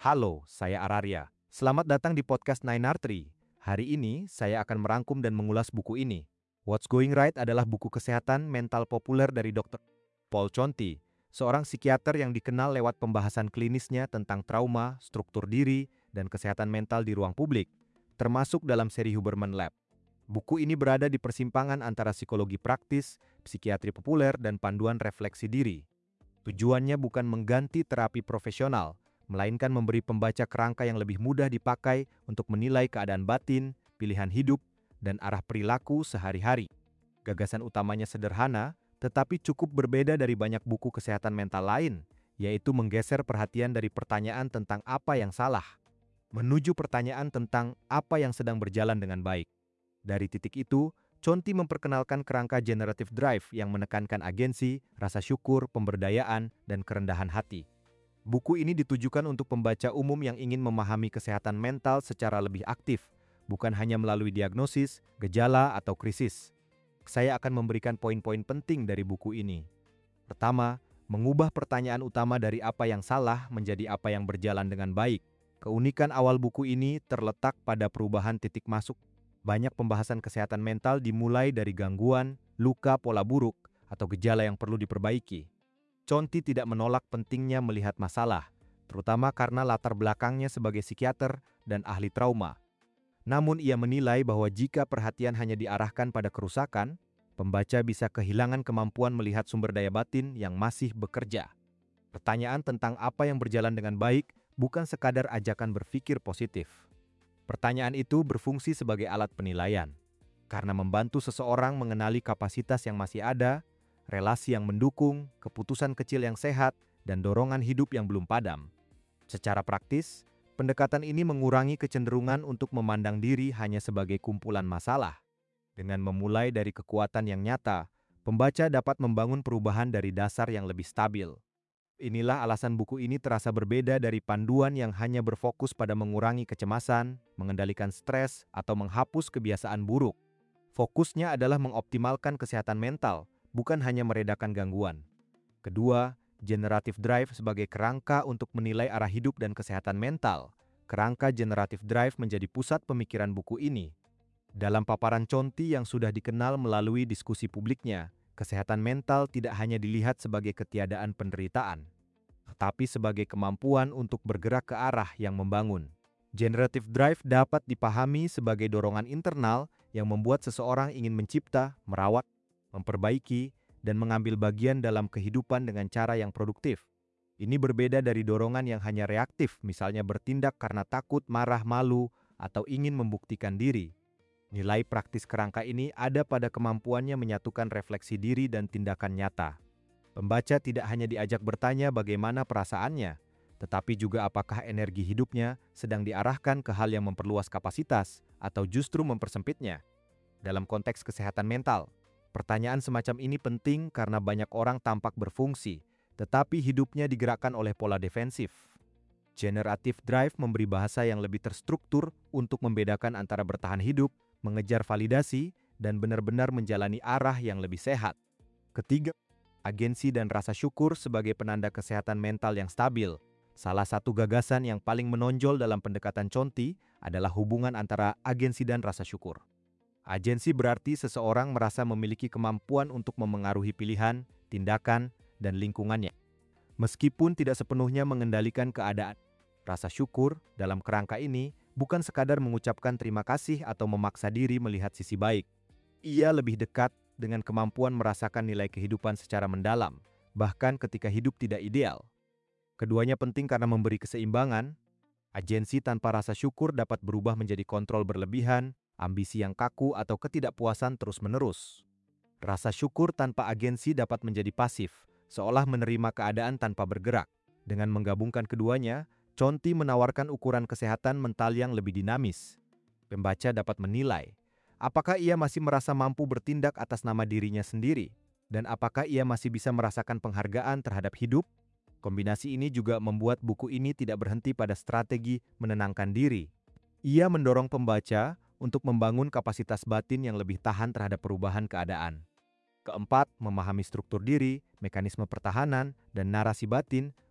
Halo, saya Araria. Selamat datang di podcast Nine Artery. Hari ini, saya akan merangkum dan mengulas buku ini. What's Going Right adalah buku kesehatan mental populer dari Dr. Paul Conti, seorang psikiater yang dikenal lewat pembahasan klinisnya tentang trauma, struktur diri, dan kesehatan mental di ruang publik, termasuk dalam seri Huberman Lab. Buku ini berada di persimpangan antara psikologi praktis, psikiatri populer, dan panduan refleksi diri. Tujuannya bukan mengganti terapi profesional, melainkan memberi pembaca kerangka yang lebih mudah dipakai untuk menilai keadaan batin, pilihan hidup, dan arah perilaku sehari-hari. Gagasan utamanya sederhana, tetapi cukup berbeda dari banyak buku kesehatan mental lain, yaitu menggeser perhatian dari pertanyaan tentang apa yang salah, menuju pertanyaan tentang apa yang sedang berjalan dengan baik. Dari titik itu, Conti memperkenalkan kerangka generative drive yang menekankan agensi, rasa syukur, pemberdayaan, dan kerendahan hati. Buku ini ditujukan untuk pembaca umum yang ingin memahami kesehatan mental secara lebih aktif, bukan hanya melalui diagnosis, gejala, atau krisis. Saya akan memberikan poin-poin penting dari buku ini. Pertama, mengubah pertanyaan utama dari apa yang salah menjadi apa yang berjalan dengan baik. Keunikan awal buku ini terletak pada perubahan titik masuk. Banyak pembahasan kesehatan mental dimulai dari gangguan, luka, pola buruk, atau gejala yang perlu diperbaiki. Conti tidak menolak pentingnya melihat masalah, terutama karena latar belakangnya sebagai psikiater dan ahli trauma. Namun ia menilai bahwa jika perhatian hanya diarahkan pada kerusakan, pembaca bisa kehilangan kemampuan melihat sumber daya batin yang masih bekerja. Pertanyaan tentang apa yang berjalan dengan baik bukan sekadar ajakan berpikir positif. Pertanyaan itu berfungsi sebagai alat penilaian, karena membantu seseorang mengenali kapasitas yang masih ada, relasi yang mendukung, keputusan kecil yang sehat, dan dorongan hidup yang belum padam. Secara praktis, pendekatan ini mengurangi kecenderungan untuk memandang diri hanya sebagai kumpulan masalah. Dengan memulai dari kekuatan yang nyata, pembaca dapat membangun perubahan dari dasar yang lebih stabil. Inilah alasan buku ini terasa berbeda dari panduan yang hanya berfokus pada mengurangi kecemasan, mengendalikan stres, atau menghapus kebiasaan buruk. Fokusnya adalah mengoptimalkan kesehatan mental, bukan hanya meredakan gangguan. Kedua, generative drive sebagai kerangka untuk menilai arah hidup dan kesehatan mental. Kerangka generative drive menjadi pusat pemikiran buku ini. Dalam paparan Conti yang sudah dikenal melalui diskusi publiknya, kesehatan mental tidak hanya dilihat sebagai ketiadaan penderitaan, tetapi sebagai kemampuan untuk bergerak ke arah yang membangun. Generative drive dapat dipahami sebagai dorongan internal yang membuat seseorang ingin mencipta, merawat, memperbaiki, dan mengambil bagian dalam kehidupan dengan cara yang produktif. Ini berbeda dari dorongan yang hanya reaktif, misalnya bertindak karena takut, marah, malu, atau ingin membuktikan diri. Nilai praktis kerangka ini ada pada kemampuannya menyatukan refleksi diri dan tindakan nyata. Pembaca tidak hanya diajak bertanya bagaimana perasaannya, tetapi juga apakah energi hidupnya sedang diarahkan ke hal yang memperluas kapasitas atau justru mempersempitnya. Dalam konteks kesehatan mental, pertanyaan semacam ini penting karena banyak orang tampak berfungsi, tetapi hidupnya digerakkan oleh pola defensif. Generative drive memberi bahasa yang lebih terstruktur untuk membedakan antara bertahan hidup, mengejar validasi, dan benar-benar menjalani arah yang lebih sehat. Ketiga, agensi dan rasa syukur sebagai penanda kesehatan mental yang stabil. Salah satu gagasan yang paling menonjol dalam pendekatan Conti adalah hubungan antara agensi dan rasa syukur. Agensi berarti seseorang merasa memiliki kemampuan untuk memengaruhi pilihan, tindakan, dan lingkungannya, meskipun tidak sepenuhnya mengendalikan keadaan. Rasa syukur dalam kerangka ini bukan sekadar mengucapkan terima kasih atau memaksa diri melihat sisi baik. Ia lebih dekat dengan kemampuan merasakan nilai kehidupan secara mendalam, bahkan ketika hidup tidak ideal. Keduanya penting karena memberi keseimbangan. Agensi tanpa rasa syukur dapat berubah menjadi kontrol berlebihan, ambisi yang kaku, atau ketidakpuasan terus-menerus. Rasa syukur tanpa agensi dapat menjadi pasif, seolah menerima keadaan tanpa bergerak. Dengan menggabungkan keduanya, Conti menawarkan ukuran kesehatan mental yang lebih dinamis. Pembaca dapat menilai, apakah ia masih merasa mampu bertindak atas nama dirinya sendiri, dan apakah ia masih bisa merasakan penghargaan terhadap hidup. Kombinasi ini juga membuat buku ini tidak berhenti pada strategi menenangkan diri. Ia mendorong pembaca untuk membangun kapasitas batin yang lebih tahan terhadap perubahan keadaan. Keempat, memahami struktur diri, mekanisme pertahanan, dan narasi batin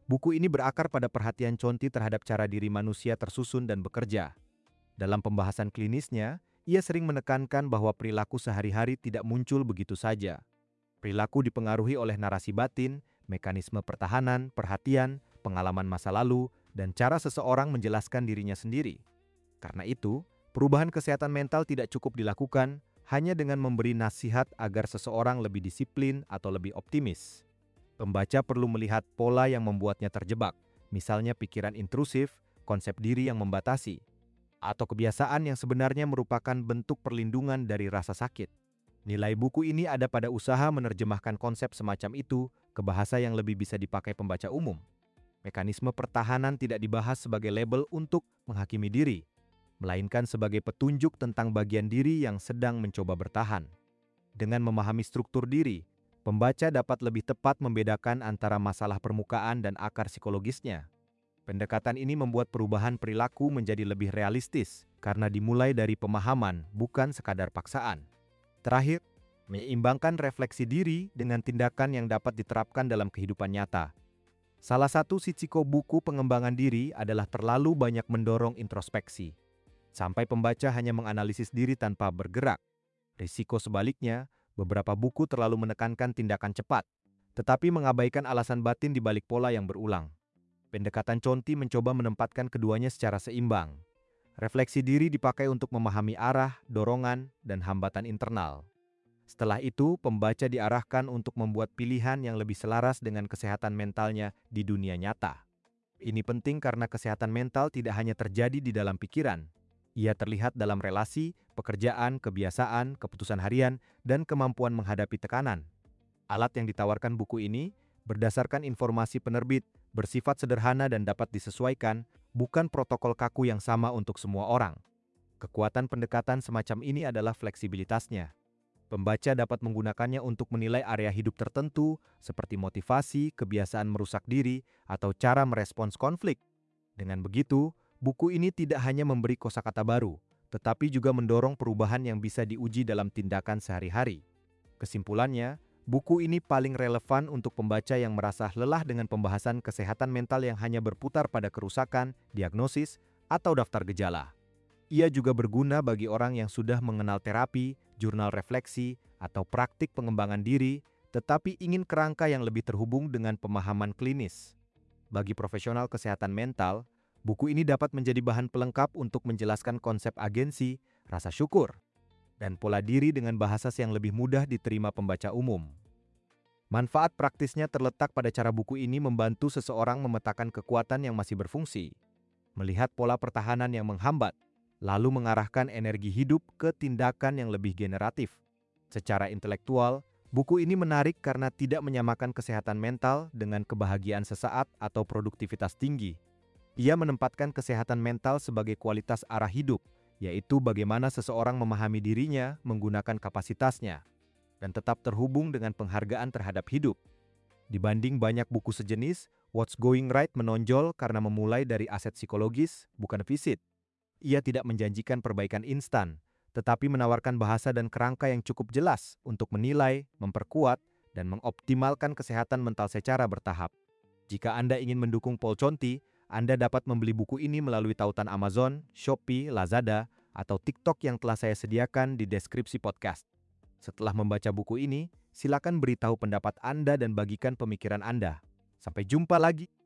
Buku ini berakar pada perhatian Conti terhadap cara diri manusia tersusun dan bekerja. Dalam pembahasan klinisnya, ia sering menekankan bahwa perilaku sehari-hari tidak muncul begitu saja. Perilaku dipengaruhi oleh narasi batin, mekanisme pertahanan, perhatian, pengalaman masa lalu, dan cara seseorang menjelaskan dirinya sendiri. Karena itu, perubahan kesehatan mental tidak cukup dilakukan hanya dengan memberi nasihat agar seseorang lebih disiplin atau lebih optimis. Pembaca perlu melihat pola yang membuatnya terjebak, misalnya pikiran intrusif, konsep diri yang membatasi, atau kebiasaan yang sebenarnya merupakan bentuk perlindungan dari rasa sakit. Nilai buku ini ada pada usaha menerjemahkan konsep semacam itu ke bahasa yang lebih bisa dipakai pembaca umum. Mekanisme pertahanan tidak dibahas sebagai label untuk menghakimi diri, melainkan sebagai petunjuk tentang bagian diri yang sedang mencoba bertahan. Dengan memahami struktur diri, pembaca dapat lebih tepat membedakan antara masalah permukaan dan akar psikologisnya. Pendekatan ini membuat perubahan perilaku menjadi lebih realistis karena dimulai dari pemahaman, bukan sekadar paksaan. Terakhir, menyeimbangkan refleksi diri dengan tindakan yang dapat diterapkan dalam kehidupan nyata. Salah satu sisiko buku pengembangan diri adalah terlalu banyak mendorong introspeksi, sampai pembaca hanya menganalisis diri tanpa bergerak. Risiko sebaliknya, beberapa buku terlalu menekankan tindakan cepat, tetapi mengabaikan alasan batin di balik pola yang berulang. Pendekatan Conti mencoba menempatkan keduanya secara seimbang. Refleksi diri dipakai untuk memahami arah, dorongan, dan hambatan internal. Setelah itu, pembaca diarahkan untuk membuat pilihan yang lebih selaras dengan kesehatan mentalnya di dunia nyata. Ini penting karena kesehatan mental tidak hanya terjadi di dalam pikiran. Ia terlihat dalam relasi, pekerjaan, kebiasaan, keputusan harian, dan kemampuan menghadapi tekanan. Alat yang ditawarkan buku ini berdasarkan informasi penerbit, bersifat sederhana dan dapat disesuaikan, bukan protokol kaku yang sama untuk semua orang. Kekuatan pendekatan semacam ini adalah fleksibilitasnya. Pembaca dapat menggunakannya untuk menilai area hidup tertentu, seperti motivasi, kebiasaan merusak diri, atau cara merespons konflik. Dengan begitu, buku ini tidak hanya memberi kosakata baru, tetapi juga mendorong perubahan yang bisa diuji dalam tindakan sehari-hari. Kesimpulannya, buku ini paling relevan untuk pembaca yang merasa lelah dengan pembahasan kesehatan mental yang hanya berputar pada kerusakan, diagnosis, atau daftar gejala. Ia juga berguna bagi orang yang sudah mengenal terapi, jurnal refleksi, atau praktik pengembangan diri, tetapi ingin kerangka yang lebih terhubung dengan pemahaman klinis. Bagi profesional kesehatan mental, buku ini dapat menjadi bahan pelengkap untuk menjelaskan konsep agensi, rasa syukur, dan pola diri dengan bahasa yang lebih mudah diterima pembaca umum. Manfaat praktisnya terletak pada cara buku ini membantu seseorang memetakan kekuatan yang masih berfungsi, melihat pola pertahanan yang menghambat, lalu mengarahkan energi hidup ke tindakan yang lebih generatif. Secara intelektual, buku ini menarik karena tidak menyamakan kesehatan mental dengan kebahagiaan sesaat atau produktivitas tinggi. Ia menempatkan kesehatan mental sebagai kualitas arah hidup, yaitu bagaimana seseorang memahami dirinya menggunakan kapasitasnya, dan tetap terhubung dengan penghargaan terhadap hidup. Dibanding banyak buku sejenis, What's Going Right menonjol karena memulai dari aset psikologis, bukan fisik. Ia tidak menjanjikan perbaikan instan, tetapi menawarkan bahasa dan kerangka yang cukup jelas untuk menilai, memperkuat, dan mengoptimalkan kesehatan mental secara bertahap. Jika Anda ingin mendukung Paul Conti, Anda dapat membeli buku ini melalui tautan Amazon, Shopee, Lazada, atau TikTok yang telah saya sediakan di deskripsi podcast. Setelah membaca buku ini, silakan beritahu pendapat Anda dan bagikan pemikiran Anda. Sampai jumpa lagi.